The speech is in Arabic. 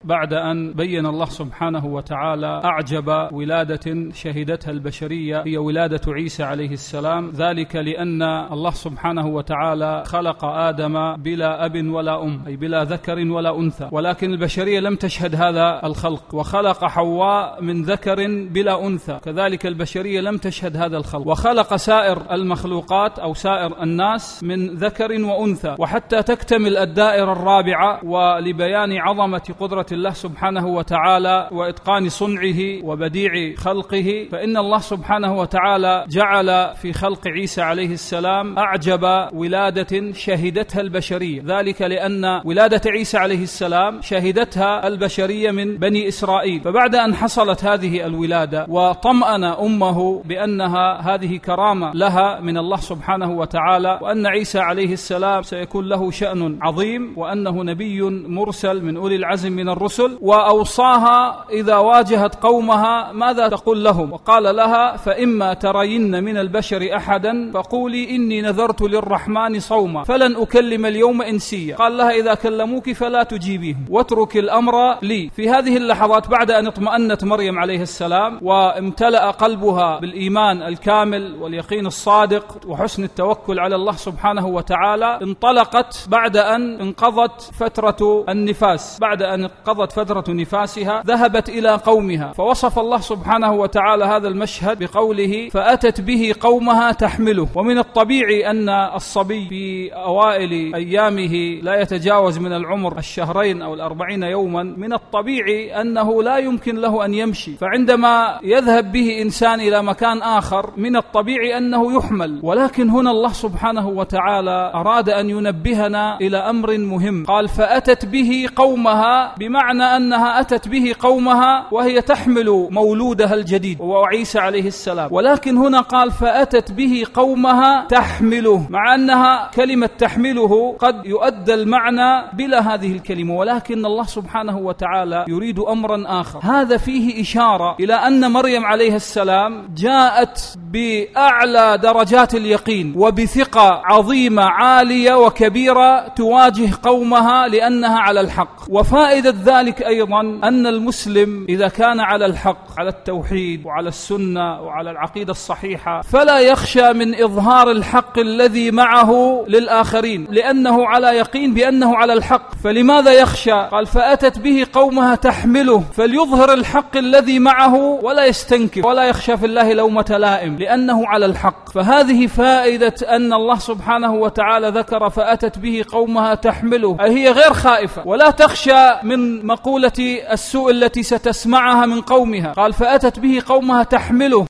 بعد أن بين الله سبحانه وتعالى أعجب ولادة شهدتها البشرية هي ولادة عيسى عليه السلام، ذلك لأن الله سبحانه وتعالى خلق آدم بلا أب ولا أم، أي بلا ذكر ولا أنثى، ولكن البشرية لم تشهد هذا الخلق، وخلق حواء من ذكر بلا أنثى، كذلك البشرية لم تشهد هذا الخلق، وخلق سائر المخلوقات أو سائر الناس من ذكر وأنثى، وحتى تكتمل الدائرة الرابعة ولبيان عظمة قدرة الله سبحانه وتعالى وإتقان صنعه وبديع خلقه، فإن الله سبحانه وتعالى جعل في خلق عيسى عليه السلام أعجب ولادة شهدتها البشرية، ذلك لأن ولادة عيسى عليه السلام شهدتها البشرية من بني إسرائيل، فبعد أن حصلت هذه الولادة وطمأن أمه بأنها هذه كرامة لها من الله سبحانه وتعالى، وأن عيسى عليه السلام سيكون له شأن عظيم، وأنه نبي مرسل من أولي العزم من الرسل، وأوصاها إذا واجهت قومها ماذا تقول لهم، وقال لها: فإما ترين من البشر أحدا فقولي إني نذرت للرحمن صوما فلن أكلم اليوم إنسيا. قال لها: إذا كلموك فلا تجيبيهم واترك الأمر لي. في هذه اللحظات بعد أن اطمأنت مريم عليه السلام وامتلأ قلبها بالإيمان الكامل واليقين الصادق وحسن التوكل على الله سبحانه وتعالى، انطلقت بعد أن انقضت فترة النفاس، بعد أن انقضت فترة نفاسها ذهبت إلى قومها، فوصف الله سبحانه وتعالى هذا المشهد بقوله: فأتت به قومها تحمله. ومن الطبيعي أن الصبي في أوائل أيامه لا يتجاوز من العمر 2 أو 40 يوما، من الطبيعي أنه لا يمكن له أن يمشي، فعندما يذهب به إنسان إلى مكان آخر من الطبيعي أنه يحمل، ولكن هنا الله سبحانه وتعالى أراد أن ينبهنا إلى أمر مهم، قال: فأتت به قومها، بمعنى أنها أتت به قومها وهي تحمل مولودها الجديد وعيسى عليه السلام، ولكن هنا قال: فأتت به قومها تحمله، مع أنها كلمة تحمله قد يؤدى المعنى بلا هذه الكلمة، ولكن الله سبحانه وتعالى يريد أمرا آخر. هذا فيه إشارة إلى أن مريم عليه السلام جاءت بأعلى درجات اليقين وبثقة عظيمة عالية وكبيرة تواجه قومها لأنها على الحق. وفائدة ذلك أيضا أن المسلم إذا كان على الحق، على التوحيد وعلى السنة وعلى العقيدة الصحيحة، فلا يخشى من إظهار الحق الذي معه للآخرين، لأنه على يقين بأنه على الحق. فلماذا يخشى؟ قال: فأتت به قومها تحمله، فليظهر الحق الذي معه ولا يستنكر ولا يخشى في الله لومة لائم، لأنه على الحق. فهذه فائدة أن الله سبحانه وتعالى ذكر فأتت به قومها تحمله، أي هي غير خائفة ولا تخشى من مقولة السوء التي ستسمعها من قومها. قال: فأتت به قومها تحمله.